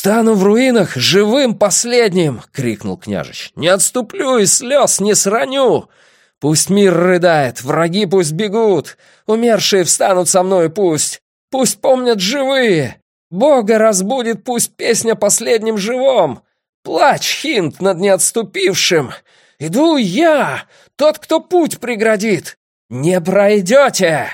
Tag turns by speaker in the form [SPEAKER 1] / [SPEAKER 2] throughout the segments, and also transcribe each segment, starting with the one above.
[SPEAKER 1] «Встану в руинах живым последним!» — крикнул княжич. «Не отступлю и слез не сраню! Пусть мир рыдает, враги пусть бегут, умершие встанут со мной пусть! Пусть помнят живые! Бога разбудит пусть песня последним живом! Плачь, Хинт, над неотступившим! Иду я, тот, кто путь преградит! Не пройдете!»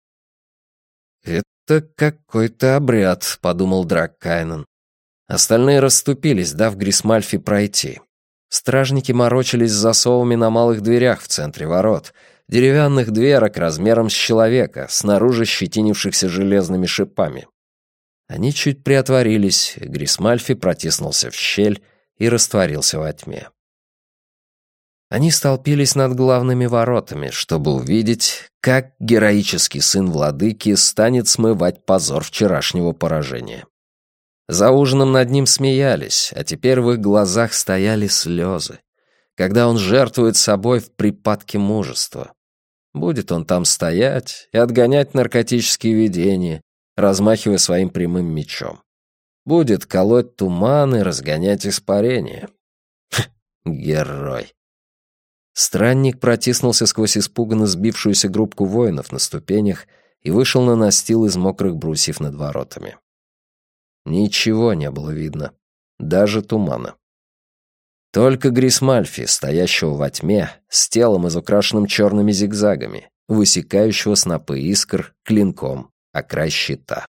[SPEAKER 1] «Это какой-то обряд», — подумал Драккайнен. Остальные расступились, дав Грисмальфи пройти. Стражники морочились с засовами на малых дверях в центре ворот, деревянных дверок размером с человека, снаружи щетинившихся железными шипами. Они чуть приотворились, Грисмальфи протиснулся в щель и растворился во тьме. Они столпились над главными воротами, чтобы увидеть, как героический сын владыки станет смывать позор вчерашнего поражения. За ужином над ним смеялись, а теперь в их глазах стояли слезы, когда он жертвует собой в припадке мужества. Будет он там стоять и отгонять наркотические видения, размахивая своим прямым мечом. Будет колоть туман и разгонять испарения. Герой. Странник протиснулся сквозь испуганно сбившуюся группку воинов на ступенях и вышел на настил из мокрых брусьев над воротами. Ничего не было видно, даже тумана. Только Грисмальфи, стоящего во тьме, с телом изукрашенным черными зигзагами, высекающего снопы искр клинком о край щита.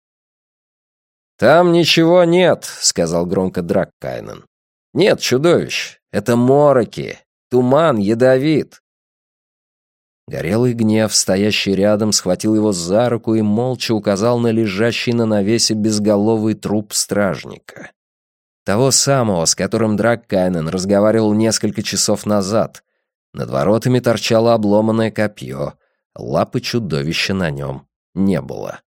[SPEAKER 1] «Там ничего нет», — сказал громко Драккайнен. «Нет чудовищ, это мороки, туман ядовит». Горелый гнев, стоящий рядом, схватил его за руку и молча указал на лежащий на навесе безголовый труп стражника. Того самого, с которым Драккайнен разговаривал несколько часов назад. Над воротами торчало обломанное копье, лапы чудовища на нем не было.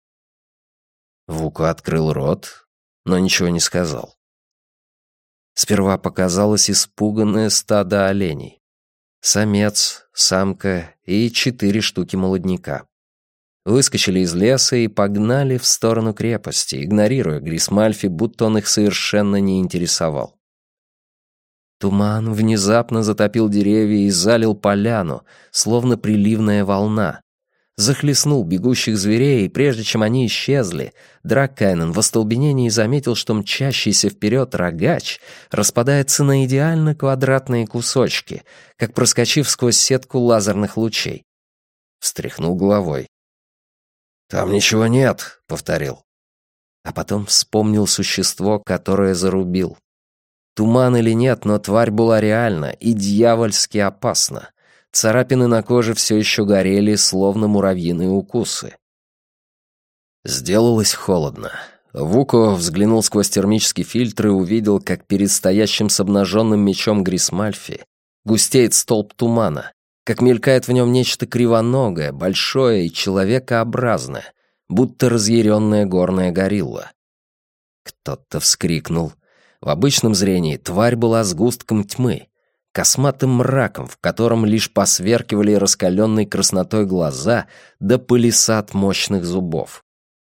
[SPEAKER 1] Вуко открыл рот, но ничего не сказал. Сперва показалось испуганное стадо оленей. Самец, самка и 4 штуки молодняка. Выскочили из леса и погнали в сторону крепости, игнорируя Грисмальфи, будто он их совершенно не интересовал. Туман внезапно затопил деревья и залил поляну, словно приливная волна. Захлестнул бегущих зверей, и прежде чем они исчезли, Драккайнен в остолбенении заметил, что мчащийся вперед рогач распадается на идеально квадратные кусочки, как проскочив сквозь сетку лазерных лучей. Встряхнул головой. «Там ничего нет», — повторил. А потом вспомнил существо, которое зарубил. Туман или нет, но тварь была реальна и дьявольски опасна. Царапины на коже все еще горели, словно муравьиные укусы. Сделалось холодно. Вуко взглянул сквозь термический фильтр и увидел, как перед стоящим с обнаженным мечом Грисмальфи густеет столб тумана, как мелькает в нем нечто кривоногое, большое и человекообразное, будто разъяренная горная горилла. Кто-то вскрикнул. В обычном зрении тварь была сгустком тьмы, косматым мраком, в котором лишь посверкивали раскаленной краснотой глаза да пылесат мощных зубов.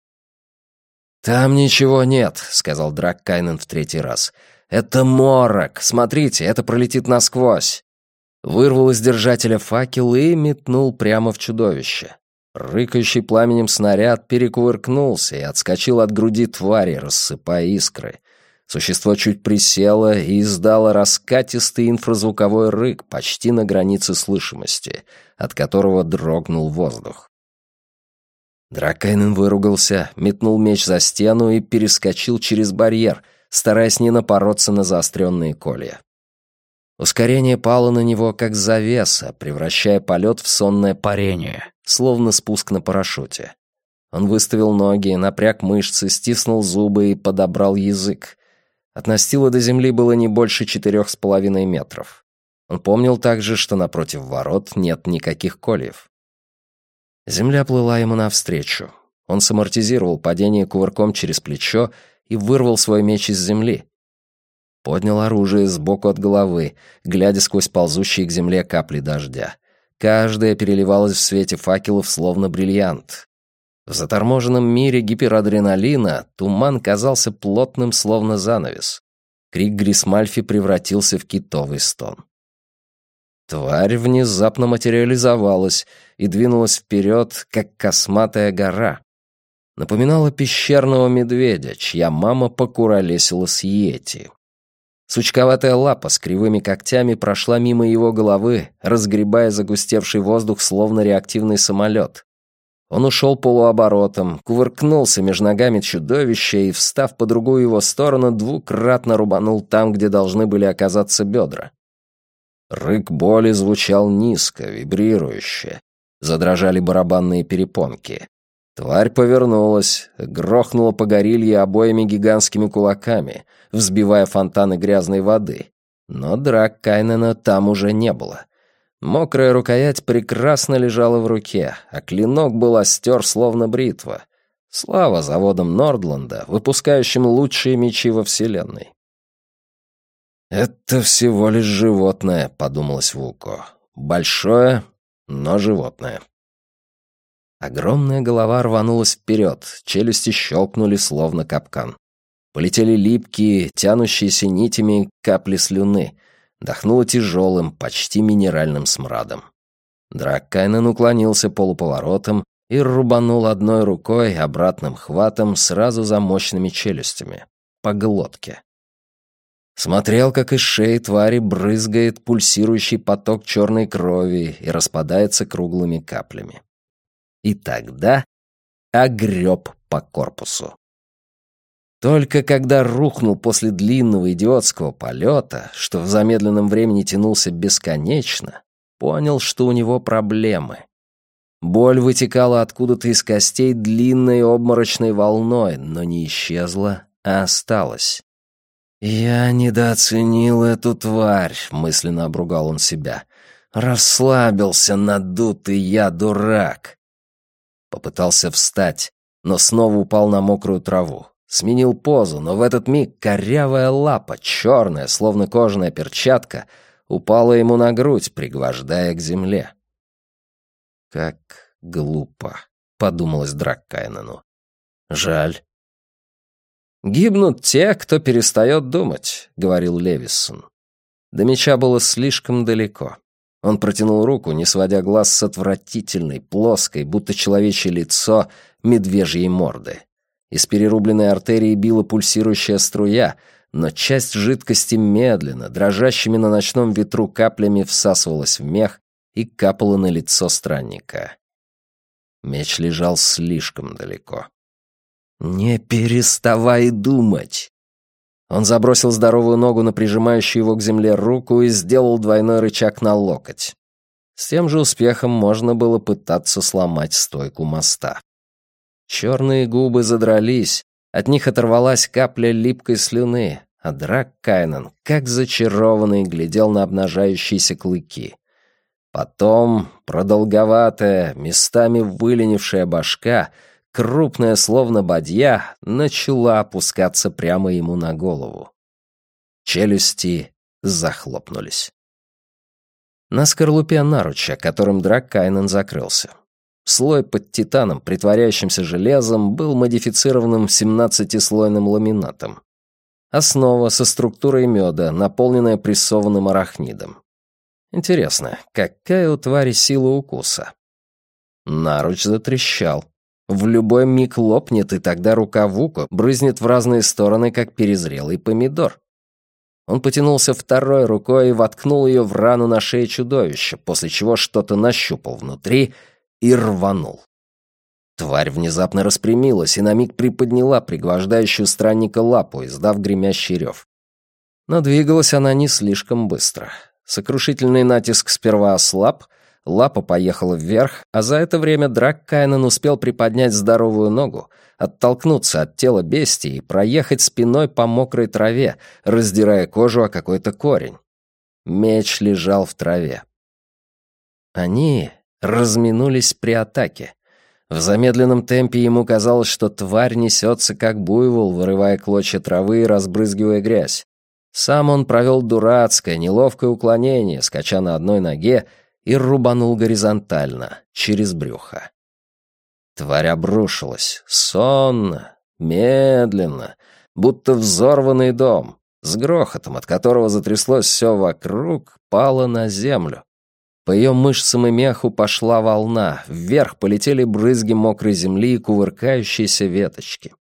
[SPEAKER 1] «Там ничего нет», — сказал Драккайнен в 3-й раз. «Это морок! Смотрите, это пролетит насквозь!» Вырвал из держателя факел и метнул прямо в чудовище. Рыкающий пламенем снаряд перекувыркнулся и отскочил от груди твари, рассыпая искры. Существо чуть присело и издало раскатистый инфразвуковой рык почти на границе слышимости, от которого дрогнул воздух. Драккайнен выругался, метнул меч за стену и перескочил через барьер, стараясь не напороться на заостренные колья. Ускорение пало на него, как завеса, превращая полет в сонное парение, словно спуск на парашюте. Он выставил ноги, напряг мышцы, стиснул зубы и подобрал язык. От настила до земли было не больше 4,5 метров. Он помнил также, что напротив ворот нет никаких кольев. Земля плыла ему навстречу. Он самортизировал падение кувырком через плечо и вырвал свой меч из земли. Поднял оружие сбоку от головы, глядя сквозь ползущие к земле капли дождя. Каждая переливалась в свете факелов, словно бриллиант. В заторможенном мире гиперадреналина туман казался плотным, словно занавес. Крик Грисмальфи превратился в китовый стон. Тварь внезапно материализовалась и двинулась вперед, как косматая гора. Напоминала пещерного медведя, чья мама покуролесила с йети. Сучковатая лапа с кривыми когтями прошла мимо его головы, разгребая загустевший воздух, словно реактивный самолет. Он ушел полуоборотом, кувыркнулся между ногами чудовища и, встав по другую его сторону, двукратно рубанул там, где должны были оказаться бедра. Рык боли звучал низко, вибрирующе. Задрожали барабанные перепонки. Тварь повернулась, грохнула по горилье обоими гигантскими кулаками, взбивая фонтаны грязной воды. Но Драккайнена там уже не было. Мокрая рукоять прекрасно лежала в руке, а клинок был остер, словно бритва. Слава заводам Нордланда, выпускающим лучшие мечи во Вселенной. «Это всего лишь животное», — подумалось Вуко. «Большое, но животное». Огромная голова рванулась вперед, челюсти щелкнули, словно капкан. Полетели липкие, тянущиеся нитями капли слюны. Дохнуло тяжелым, почти минеральным смрадом. Драккайнен уклонился полуповоротом и рубанул одной рукой обратным хватом сразу за мощными челюстями. По глотке. Смотрел, как из шеи твари брызгает пульсирующий поток черной крови и распадается круглыми каплями. И тогда огреб по корпусу. Только когда рухнул после длинного идиотского полета, что в замедленном времени тянулся бесконечно, понял, что у него проблемы. Боль вытекала откуда-то из костей длинной обморочной волной, но не исчезла, а осталась. «Я недооценил эту тварь», — мысленно обругал он себя. «Расслабился, надутый я дурак». Попытался встать, но снова упал на мокрую траву. Сменил позу, но в этот миг корявая лапа, черная, словно кожаная перчатка, упала ему на грудь, пригвождая к земле. «Как глупо», — подумалось Драккайнену. «Жаль». «Гибнут те, кто перестает думать», — говорил Левисон. До меча было слишком далеко. Он протянул руку, не сводя глаз с отвратительной, плоской, будто человечье лицо, медвежьей морды. Из перерубленной артерии била пульсирующая струя, но часть жидкости медленно, дрожащими на ночном ветру каплями всасывалась в мех и капала на лицо странника. Меч лежал слишком далеко. «Не переставай думать!» Он забросил здоровую ногу на прижимающую его к земле руку и сделал двойной рычаг на локоть. С тем же успехом можно было пытаться сломать стойку моста. Черные губы задрались, от них оторвалась капля липкой слюны, а Драккайнен, как зачарованный, глядел на обнажающиеся клыки. Потом продолговатая, местами выленившая башка, крупная, словно бадья, начала опускаться прямо ему на голову. Челюсти захлопнулись. На скорлупе наруча, которым Драккайнен закрылся. Слой под титаном, притворяющимся железом, был модифицированным 17-слойным ламинатом. Основа со структурой меда, наполненная прессованным арахнидом. Интересно, какая у твари сила укуса? Наруч затрещал. В любой миг лопнет, и тогда рука Вуко брызнет в разные стороны, как перезрелый помидор. Он потянулся второй рукой и воткнул ее в рану на шее чудовища, после чего что-то нащупал внутри и рванул. Тварь внезапно распрямилась и на миг приподняла пригвождающую странника лапу, издав гремящий рев. Но двигалась она не слишком быстро. Сокрушительный натиск сперва ослаб, лапа поехала вверх, а за это время Драккайнен успел приподнять здоровую ногу, оттолкнуться от тела бестии и проехать спиной по мокрой траве, раздирая кожу о какой-то корень. Меч лежал в траве. Они разминулись при атаке. В замедленном темпе ему казалось, что тварь несется как буйвол, вырывая клочья травы и разбрызгивая грязь. Сам он провел дурацкое, неловкое уклонение, скача на одной ноге, и рубанул горизонтально, через брюхо. Тварь обрушилась, сонно, медленно, будто взорванный дом, с грохотом, от которого затряслось все вокруг, пала на землю. По ее мышцам и меху пошла волна, вверх полетели брызги мокрой земли и кувыркающиеся веточки.